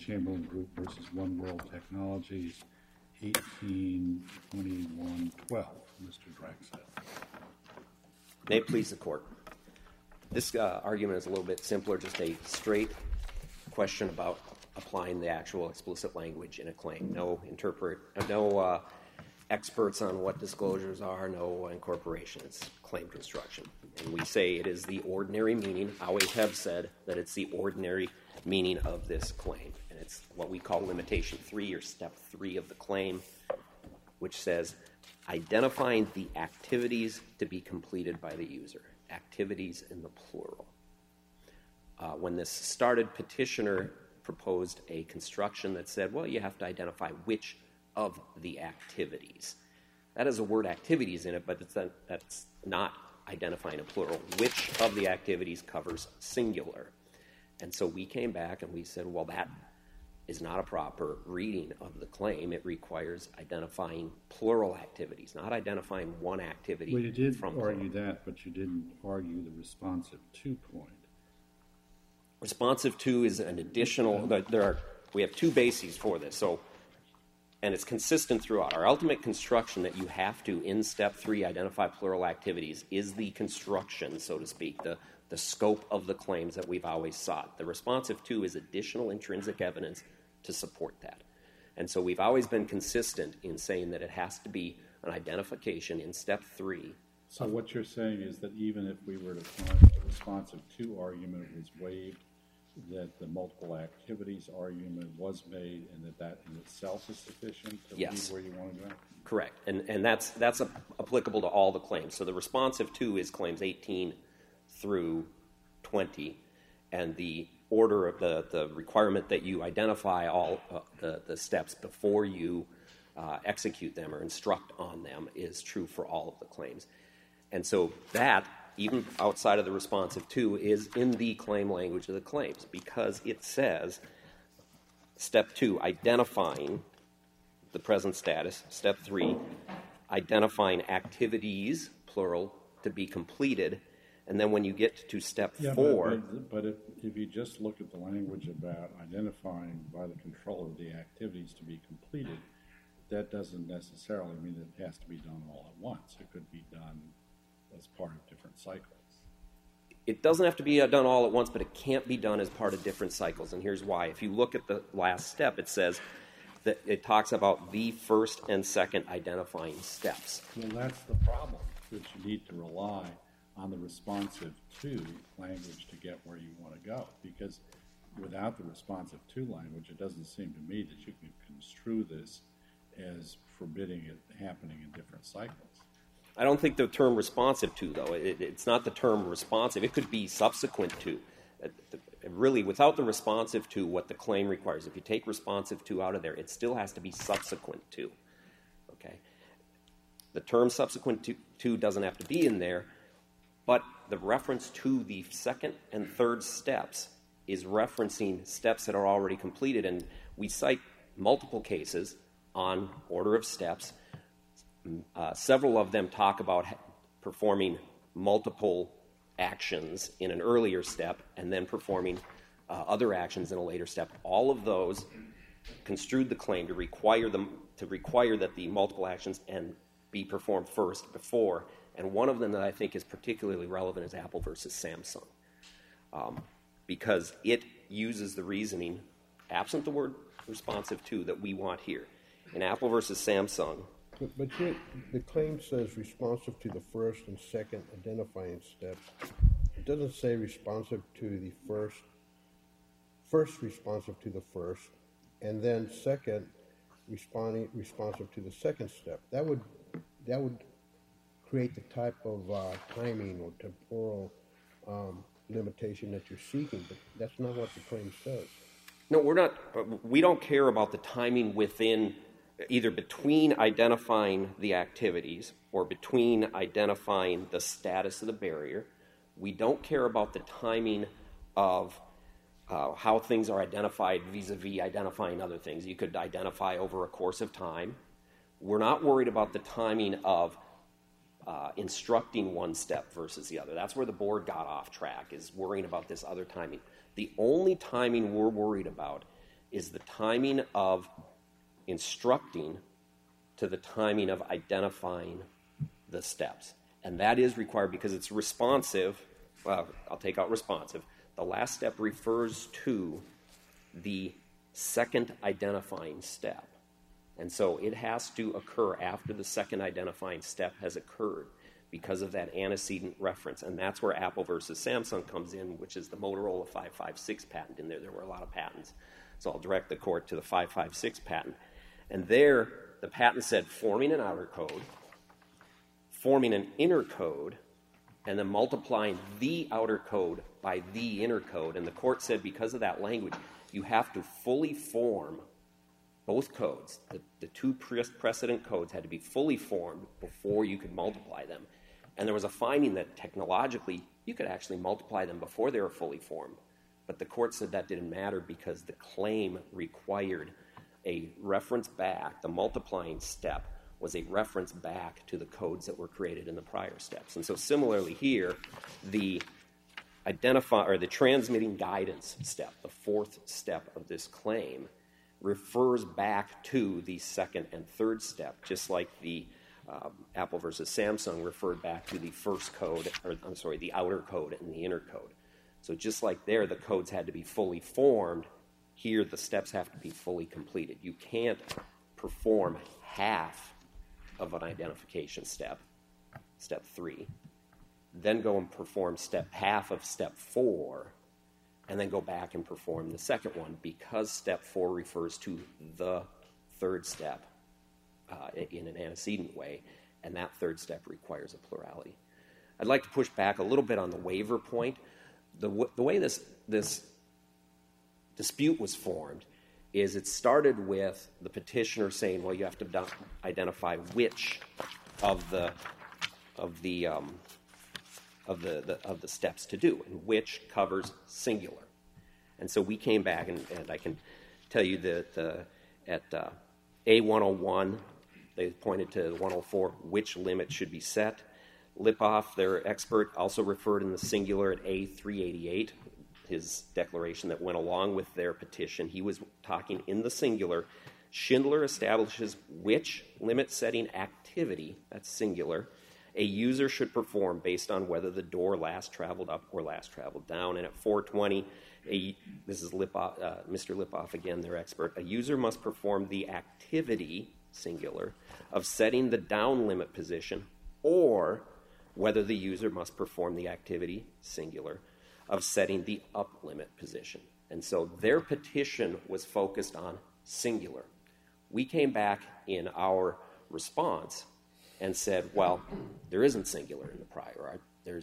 Chamberlain Group versus One World Technologies, 182112. Mr. Draxel. May it please the Court. This argument is a little bit simpler, just a straight question about applying the actual explicit language in a claim. No experts on what disclosures are, no incorporation. It's claim construction. And we say it is the ordinary meaning. I always have said that it's the ordinary meaning of this claim. And it's what we call limitation 3, or step 3 of the claim, which says identifying the activities to be completed by the user. Activities in the plural. When this started, petitioner proposed a construction that said, well, you have to identify which of the activities. That has the word activities in it, but that's not identifying a plural. Which of the activities covers singular? And so we came back and we said, well, that is not a proper reading of the claim. It requires identifying plural activities, not identifying one activity. Well, you did argue that, but you didn't argue the responsive to point. Responsive to is an additional. We have two bases for this. And it's consistent throughout. Our ultimate construction that you have to, in step 3, identify plural activities is the construction, so to speak, the scope of the claims that we've always sought. The responsive to is additional intrinsic evidence to support that. And so we've always been consistent in saying that it has to be an identification in step 3. So what you're saying is that even if we were to find the responsive to argument was waived, that the multiple activities argument was made, and that in itself is sufficient to lead where you want to go? Correct. And that's applicable to all the claims. So the responsive to is claims 18 through 20, and the order of the requirement that you identify all the steps before you execute them or instruct on them is true for all of the claims. And so that, even outside of the responsive to, is in the claim language of the claims, because it says, step 2, identifying the present status. Step 3, identifying activities, plural, to be completed. And then when you get to step 4... But if you just look at the language about identifying by the controller the activities to be completed, that doesn't necessarily mean that it has to be done all at once. It could be done as part of different cycles. It doesn't have to be done all at once, but it can't be done as part of different cycles. And here's why. If you look at the last step, it says that it talks about the first and second identifying steps. Well, that's the problem, that you need to rely on the responsive to language to get where you want to go. Because without the responsive to language, it doesn't seem to me that you can construe this as forbidding it happening in different cycles. I don't think the term responsive to, though. It's not the term responsive. It could be subsequent to. Really, without the responsive to, what the claim requires, if you take responsive to out of there, it still has to be subsequent to. Okay? The term subsequent to doesn't have to be in there, but the reference to the second and third steps is referencing steps that are already completed. And we cite multiple cases on order of steps. Several of them talk about performing multiple actions in an earlier step and then performing other actions in a later step. All of those construed the claim to require that the multiple actions and be performed first before. And one of them that I think is particularly relevant is Apple versus Samsung, because it uses the reasoning, absent the word responsive to, that we want here. In Apple versus Samsung. But here, the claim says responsive to the first and second identifying steps. It doesn't say responsive to the first responsive to the first, and then second responsive to the second step. That would create the type of timing or temporal limitation that you're seeking, but that's not what the claim says. No, we don't care about the timing within, either between identifying the activities or between identifying the status of the barrier. We don't care about the timing of how things are identified vis-a-vis identifying other things. You could identify over a course of time. We're not worried about the timing of instructing one step versus the other. That's where the board got off track, is worrying about this other timing. The only timing we're worried about is the timing of instructing to the timing of identifying the steps. And that is required because it's responsive. Well, I'll take out responsive. The last step refers to the second identifying step. And so it has to occur after the second identifying step has occurred because of that antecedent reference. And that's where Apple versus Samsung comes in, which is the Motorola 556 patent. In there were a lot of patents. So I'll direct the court to the 556 patent. And there, the patent said forming an outer code, forming an inner code, and then multiplying the outer code by the inner code. And the court said because of that language, you have to fully form both codes. The two precedent codes had to be fully formed before you could multiply them. And there was a finding that technologically you could actually multiply them before they were fully formed. But the court said that didn't matter because the claim required a reference back. The multiplying step was a reference back to the codes that were created in the prior steps. And so similarly here, the transmitting guidance step, the fourth step of this claim, refers back to the second and third step, just like the Apple versus Samsung referred back to the first code, the outer code and the inner code. So just like there, the codes had to be fully formed, here the steps have to be fully completed. You can't perform half of an identification step, step 3, then go and perform half of step 4, and then go back and perform the second one because step 4 refers to the third step in an antecedent way, and that third step requires a plurality. I'd like to push back a little bit on the waiver point. The way this dispute was formed is it started with the petitioner saying, well, you have to identify which of the steps to do, and which covers singular. And so we came back, and I can tell you that at A101, they pointed to 104, which limit should be set. Lipoff, their expert, also referred in the singular at A388, his declaration that went along with their petition. He was talking in the singular. Schindler establishes which limit-setting activity, that's singular, a user should perform based on whether the door last traveled up or last traveled down. And at 420, this is Mr. Lipoff again, their expert, a user must perform the activity, singular, of setting the down limit position, or whether the user must perform the activity, singular, of setting the up limit position. And so their petition was focused on singular. We came back in our response and said, well, there isn't singular in the prior art.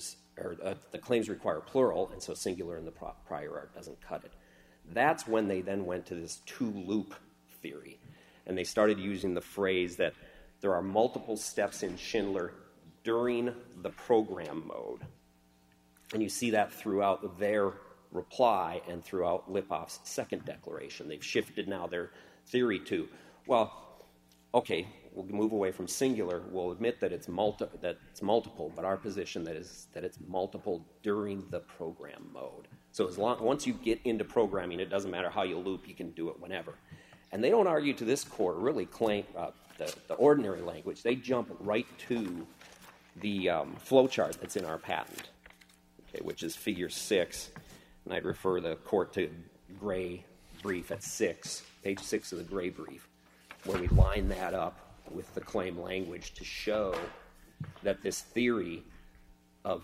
The claims require plural, and so singular in the prior art doesn't cut it. That's when they then went to this two-loop theory, and they started using the phrase that there are multiple steps in Schindler during the program mode. And you see that throughout their reply and throughout Lipoff's second declaration. They've shifted now their theory to, well, okay, we'll move away from singular. We'll admit that it's multiple, but our position is that it's multiple during the program mode. So once you get into programming, it doesn't matter how you loop, you can do it whenever. And they don't argue to this court, really claim the ordinary language. They jump right to the flowchart that's in our patent, okay, which is figure 6. And I'd refer the court to gray brief at 6, page 6 of the gray brief, where we line that up with the claim language to show that this theory of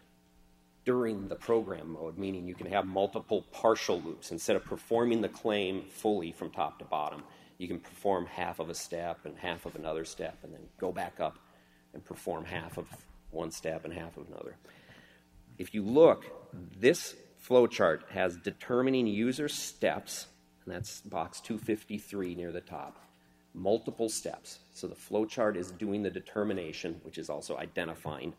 during the program mode, meaning you can have multiple partial loops. Instead of performing the claim fully from top to bottom, you can perform half of a step and half of another step and then go back up and perform half of one step and half of another. If you look, this flowchart has determining user steps, and that's box 253 near the top. Multiple steps. So the flowchart is doing the determination, which is also identifying.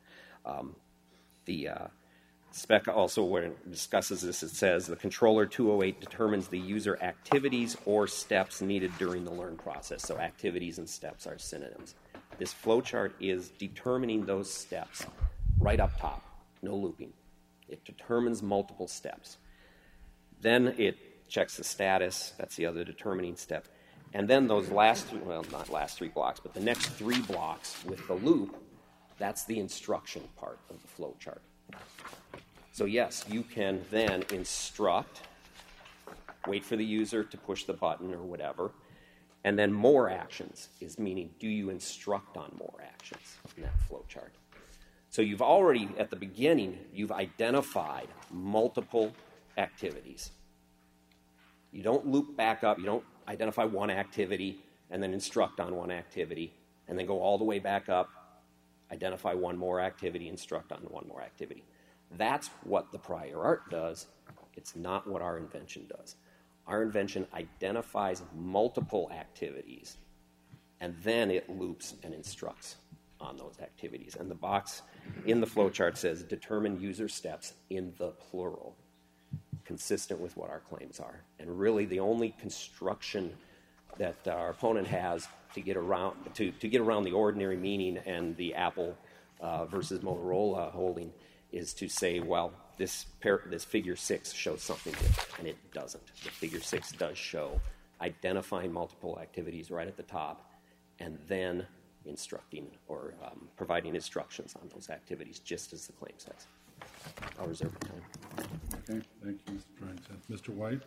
The spec also, where it discusses this, it says the controller 208 determines the user activities or steps needed during the learn process. So activities and steps are synonyms. This flowchart is determining those steps right up top, no looping. It determines multiple steps. Then it checks the status. That's the other determining step. And then those last three, well, not last 3 blocks, but the next 3 blocks with the loop, that's the instruction part of the flow chart. So yes, you can then instruct, wait for the user to push the button or whatever, and then more actions is meaning, do you instruct on more actions in that flow chart? So you've already, at the beginning, you've identified multiple activities. You don't loop back up. You don't identify one activity and then instruct on one activity and then go all the way back up, identify one more activity, instruct on one more activity. That's what the prior art does. It's not what our invention does. Our invention identifies multiple activities, and then it loops and instructs on those activities. And the box in the flowchart says, determine user steps in the plural, consistent with what our claims are. And really the only construction that our opponent has to get around the ordinary meaning and the Apple versus Motorola holding is to say, well, this figure 6 shows something different, and it doesn't. The figure 6 does show identifying multiple activities right at the top, and then instructing or providing instructions on those activities, just as the claim says. I'll reserve the time. Okay, thank you, Mr. Drangside. Mr. White?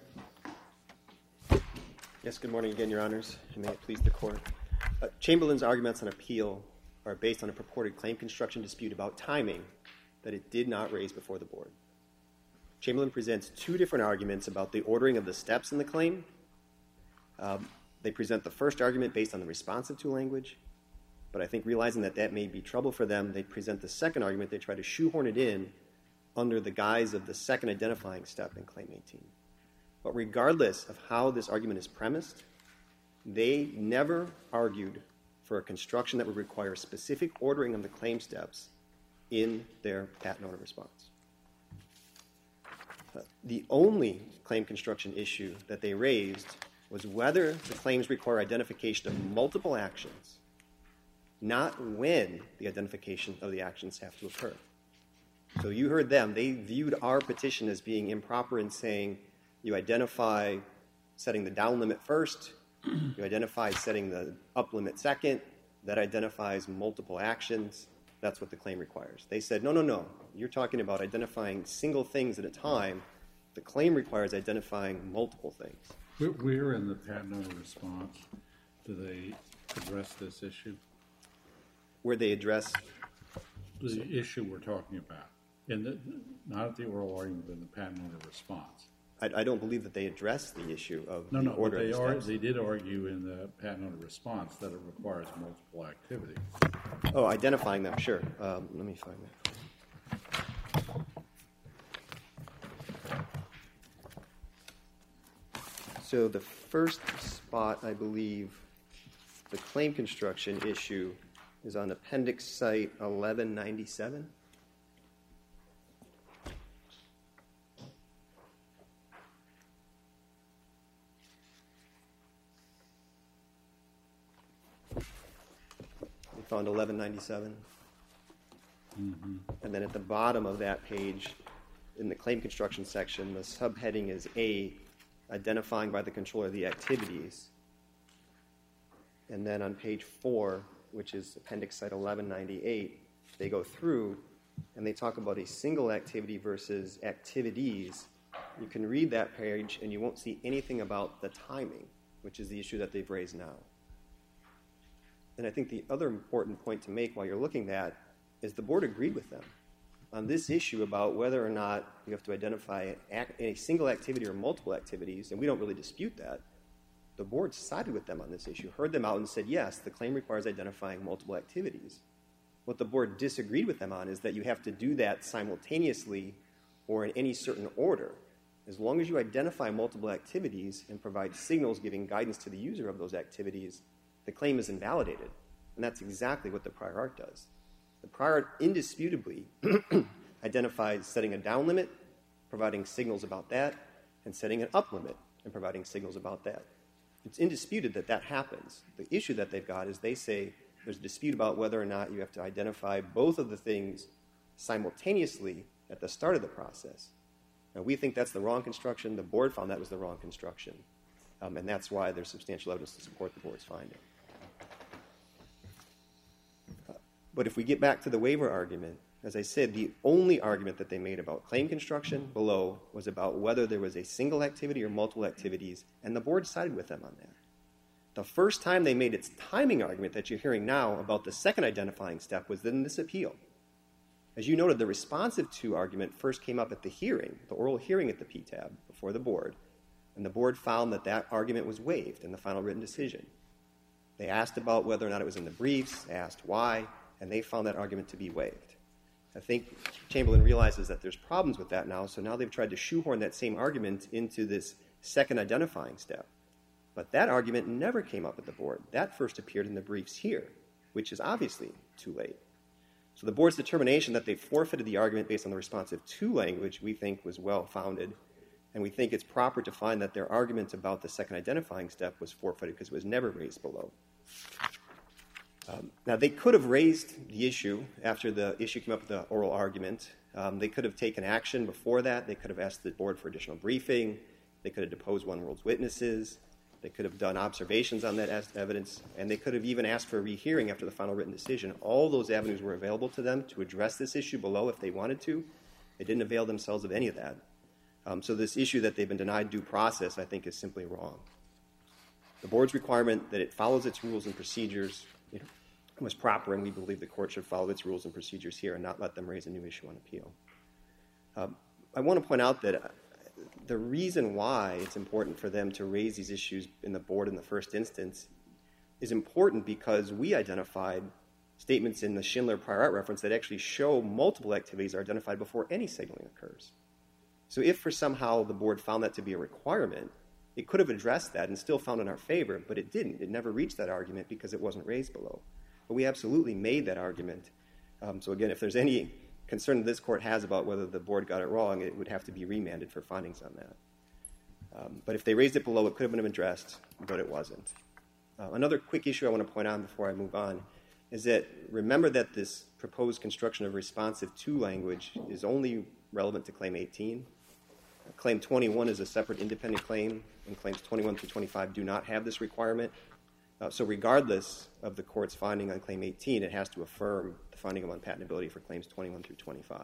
Yes, good morning again, Your Honors, and may it please the Court. Chamberlain's arguments on appeal are based on a purported claim construction dispute about timing that it did not raise before the Board. Chamberlain presents 2 different arguments about the ordering of the steps in the claim. They present the first argument based on the responsive to language, but I think realizing that may be trouble for them, they present the second argument. They try to shoehorn it in under the guise of the second identifying step in Claim 18. But regardless of how this argument is premised, they never argued for a construction that would require specific ordering of the claim steps in their patent owner response. The only claim construction issue that they raised was whether the claims require identification of multiple actions, not when the identification of the actions have to occur. So you heard them. They viewed our petition as being improper in saying you identify setting the down limit first, you identify setting the up limit second, that identifies multiple actions. That's what the claim requires. They said, no, you're talking about identifying single things at a time. The claim requires identifying multiple things. Where in the patent owner response do they address this issue? Where they address the issue we're talking about, not at the oral argument, but in the patent owner response. I don't believe that they address the issue of the order of the steps. They did argue in the patent owner response that it requires multiple activities. Oh, identifying them, sure. Let me find that. So the first spot, I believe, the claim construction issue is on appendix site 1197. We found 1197. Mm-hmm. And then at the bottom of that page, in the claim construction section, the subheading is A, identifying by the controller the activities. And then on page 4, which is appendix site 1198, they go through and they talk about a single activity versus activities. You can read that page and you won't see anything about the timing, which is the issue that they've raised now. And I think the other important point to make while you're looking at is the board agreed with them on this issue about whether or not you have to identify a single activity or multiple activities, and we don't really dispute that. The board sided with them on this issue, heard them out, and said, yes, the claim requires identifying multiple activities. What the board disagreed with them on is that you have to do that simultaneously or in any certain order. As long as you identify multiple activities and provide signals giving guidance to the user of those activities, the claim is invalidated. And that's exactly what the prior art does. The prior art indisputably identifies setting a down limit, providing signals about that, and setting an up limit and providing signals about that. It's indisputed that that happens. The issue that they've got is they say there's a dispute about whether or not you have to identify both of the things simultaneously at the start of the process. Now, we think that's the wrong construction. The board found that was the wrong construction. And that's why there's substantial evidence to support the board's finding. But if we get back to the waiver argument, as I said, the only argument that they made about claim construction below was about whether there was a single activity or multiple activities, and the board sided with them on that. The first time they made its timing argument that you're hearing now about the second identifying step was in this appeal. As you noted, the responsive to argument first came up at the hearing, the oral hearing at the PTAB before the board, and the board found that that argument was waived in the final written decision. They asked about whether or not it was in the briefs, asked why, and they found that argument to be waived. I think Chamberlain realizes that there's problems with that now, so now they've tried to shoehorn that same argument into this second identifying step. But that argument never came up at the board. That first appeared in the briefs here, which is obviously too late. So the board's determination that they forfeited the argument based on the responsive to language we think was well-founded, and we think it's proper to find that their argument about the second identifying step was forfeited because it was never raised below. Now, they could have raised the issue after the issue came up with the oral argument. They could have taken action before that. They could have asked the board for additional briefing. They could have deposed One World's witnesses. They could have done observations on that evidence. And they could have even asked for a rehearing after the final written decision. All those avenues were available to them to address this issue below if they wanted to. They didn't avail themselves of any of that. So this issue that they've been denied due process, I think, is simply wrong. The board's requirement that it follows its rules and procedures was proper, and we believe the court should follow its rules and procedures here and not let them raise a new issue on appeal. I want to point out that the reason why it's important for them to raise these issues in the board in the first instance is important because we identified statements in the Schindler prior art reference that actually show multiple activities are identified before any signaling occurs. So if for somehow the board found that to be a requirement, it could have addressed that and still found in our favor, but it didn't. It never reached that argument because it wasn't raised below. But we absolutely made that argument. So again, if there's any concern that this court has about whether the board got it wrong, it would have to be remanded for findings on that. But if they raised it below, it could have been addressed, but it wasn't. Another quick issue I want to point out before I move on is that remember that this proposed construction of responsive to language is only relevant to Claim 18. Claim 21 is a separate independent claim, and Claims 21 through 25 do not have this requirement. So regardless of the court's finding on Claim 18, it has to affirm the finding of unpatentability for Claims 21 through 25.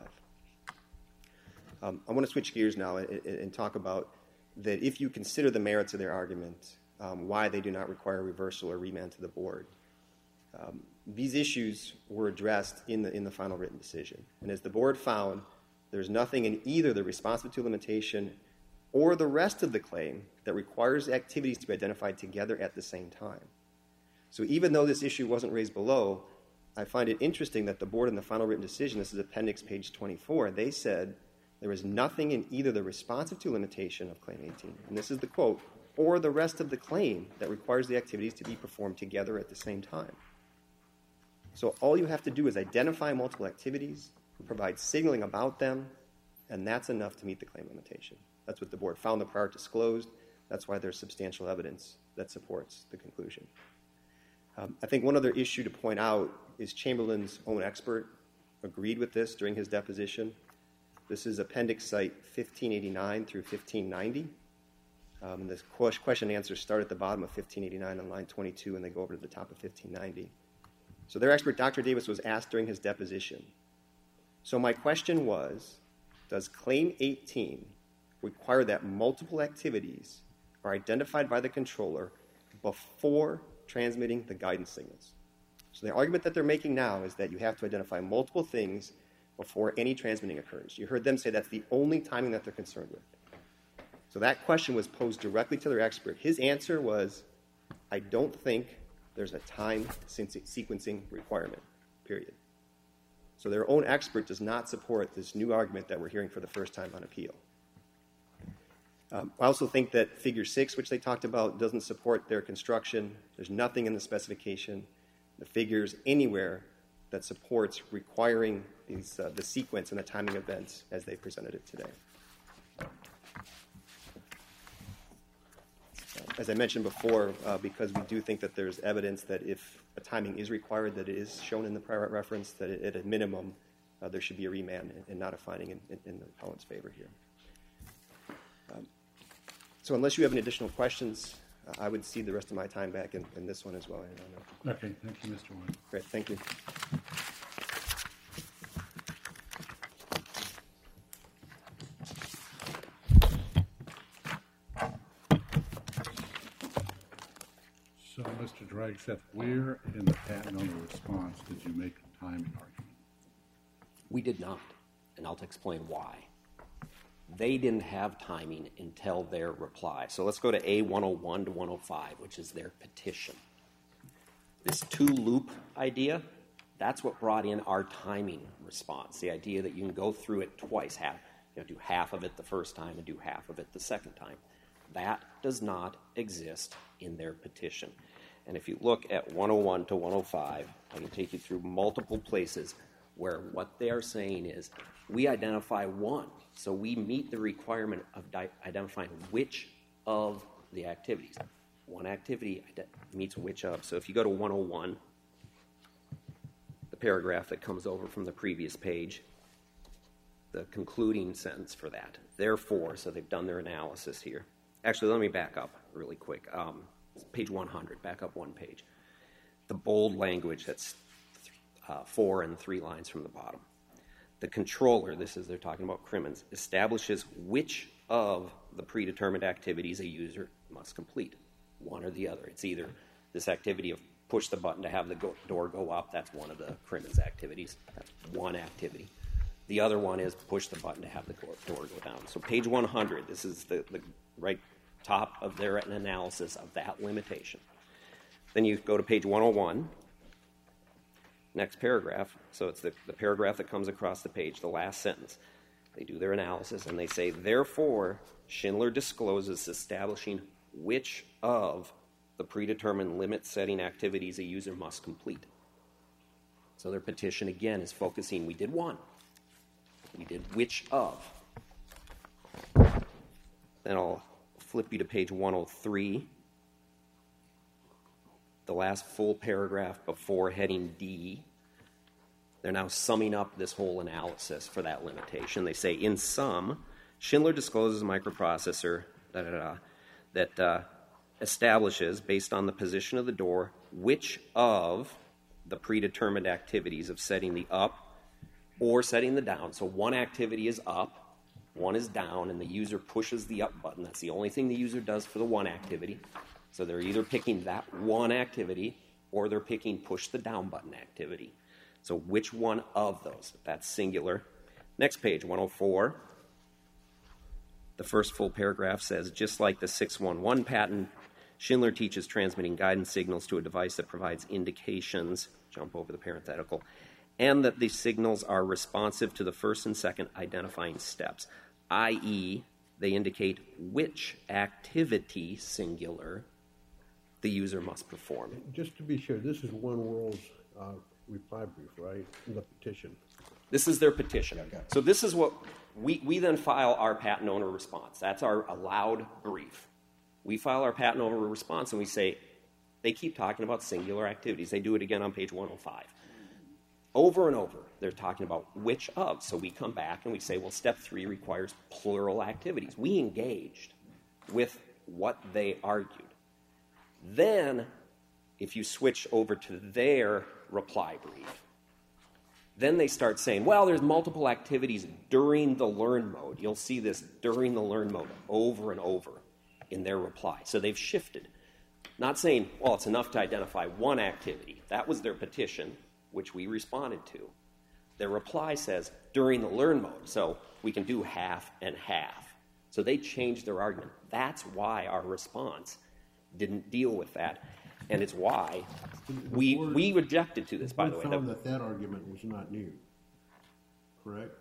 I want to switch gears now and talk about that if you consider the merits of their argument, why they do not require reversal or remand to the board. These issues were addressed in the final written decision. And as the board found, there's nothing in either the responsive to limitation or the rest of the claim that requires activities to be identified together at the same time. So even though this issue wasn't raised below, I find it interesting that the board in the final written decision, this is appendix page 24, they said there is nothing in either the responsive to limitation of Claim 18, and this is the quote, or the rest of the claim that requires the activities to be performed together at the same time. So all you have to do is identify multiple activities, provide signaling about them, and that's enough to meet the claim limitation. That's what the board found the prior disclosed. That's why there's substantial evidence that supports the conclusion. I think one other issue to point out is Chamberlain's own expert agreed with this during his deposition. This is appendix site 1589 through 1590. This question and answers start at the bottom of 1589 on line 22, and they go over to the top of 1590. So their expert, Dr. Davis, was asked during his deposition. So my question was, does Claim 18 require that multiple activities are identified by the controller before transmitting the guidance signals? So the argument that they're making now is that you have to identify multiple things before any transmitting occurs. You heard them say that's the only timing that they're concerned with. So that question was posed directly to their expert. His answer was, I don't think there's a time sequencing requirement, period. So their own expert does not support this new argument that we're hearing for the first time on appeal. I also think that Figure 6, which they talked about, doesn't support their construction. There's nothing in the specification, the figures anywhere, that supports requiring the sequence and the timing events as they presented it today. As I mentioned before, because we do think that there's evidence that if a timing is required, that it is shown in the prior art reference, that at a minimum there should be a remand and not a finding in the appellant's favor here. So unless you have any additional questions, I would cede the rest of my time back in this one as well. I don't know. Okay, thank you, Mr. White. Great, thank you. So, Mr. Dragseth, where in the patent owner response did you make a timing argument? We did not, and I'll explain why. They didn't have timing until their reply. So let's go to A101 to 105, which is their petition. This two-loop idea, that's what brought in our timing response, the idea that you can go through it twice, do half of it the first time and do half of it the second time. That does not exist in their petition. And if you look at 101 to 105, I can take you through multiple places where what they are saying is we identify one. So we meet the requirement of identifying which of the activities. One activity meets which of. So if you go to 101, the paragraph that comes over from the previous page, the concluding sentence for that. Therefore, so they've done their analysis here. Actually, let me back up really quick. Page 100, back up one page. The bold language that's 4 and 3 lines from the bottom. The controller, they're talking about Crimmins, establishes which of the predetermined activities a user must complete, one or the other. It's either this activity of push the button to have the door go up, that's one of the Crimmins activities. That's one activity. The other one is push the button to have the door go down. So page 100, this is the right top of their analysis of that limitation. Then you go to page 101, next paragraph. So it's the paragraph that comes across the page, the last sentence. They do their analysis and they say, therefore, Schindler discloses establishing which of the predetermined limit-setting activities a user must complete. So their petition, again, is focusing, we did one. We did which of. Then I'll flip you to page 103. The last full paragraph before heading D. They're now summing up this whole analysis for that limitation. They say, in sum, Schindler discloses a microprocessor that establishes, based on the position of the door, which of the predetermined activities of setting the up or setting the down. So one activity is up, one is down, and the user pushes the up button. That's the only thing the user does for the one activity. So they're either picking that one activity or they're picking push the down button activity. So which one of those? That's singular. Next page, 104. The first full paragraph says, just like the 611 patent, Schindler teaches transmitting guidance signals to a device that provides indications, jump over the parenthetical, and that these signals are responsive to the first and second identifying steps, i.e., they indicate which activity, singular, the user must perform. Just to be sure, this is One World's reply brief, right, in the petition? This is their petition. Okay. So this is what we then file our patent owner response. That's our allowed brief. We file our patent owner response and we say, they keep talking about singular activities. They do it again on page 105. Over and over, they're talking about which of. So we come back and we say, well, step 3 requires plural activities. We engaged with what they argued. Then, if you switch over to their reply brief, then they start saying, well, there's multiple activities during the learn mode. You'll see this during the learn mode over and over in their reply. So they've shifted. Not saying, well, it's enough to identify one activity. That was their petition, which we responded to. Their reply says during the learn mode, so we can do half and half. So they changed their argument. That's why our response didn't deal with that, and it's why we objected to this, by the way. We found that argument was not new, correct?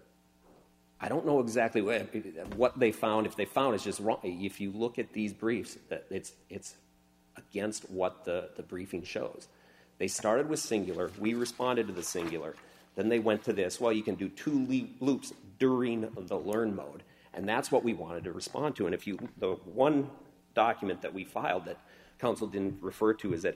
I don't know exactly what they found. If they found it's just wrong. If you look at these briefs, that it's against what the briefing shows. They started with singular. We responded to the singular. Then they went to this. Well, you can do 2 loops during the learn mode, and that's what we wanted to respond to. And if the one document that we filed that counsel didn't refer to is at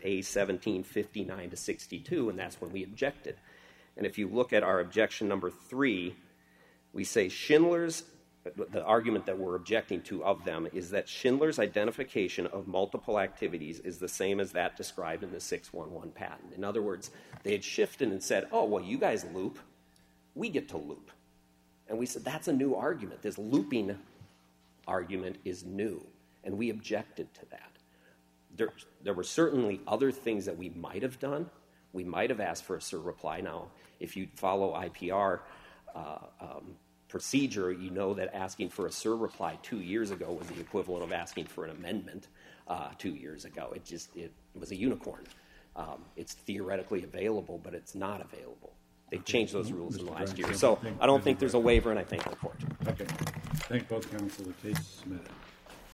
A1759 to 62, and that's when we objected. And if you look at our objection number 3, we say Schindler's the argument that we're objecting to of them is that Schindler's identification of multiple activities is the same as that described in the 611 patent. In other words, they had shifted and said, oh, well, you guys loop, we get to loop. And we said, that's a new argument. This looping argument is new, and we objected to that. There were certainly other things that we might have done. We might have asked for a cert reply. Now, if you follow IPR procedure, you know that asking for a cert reply 2 years ago was the equivalent of asking for an amendment 2 years ago. It was a unicorn. It's theoretically available, but it's not available. They've changed those rules in the last year. So I don't think there's a waiver, and I thank the court. Okay. Thank both counsel. The case is submitted.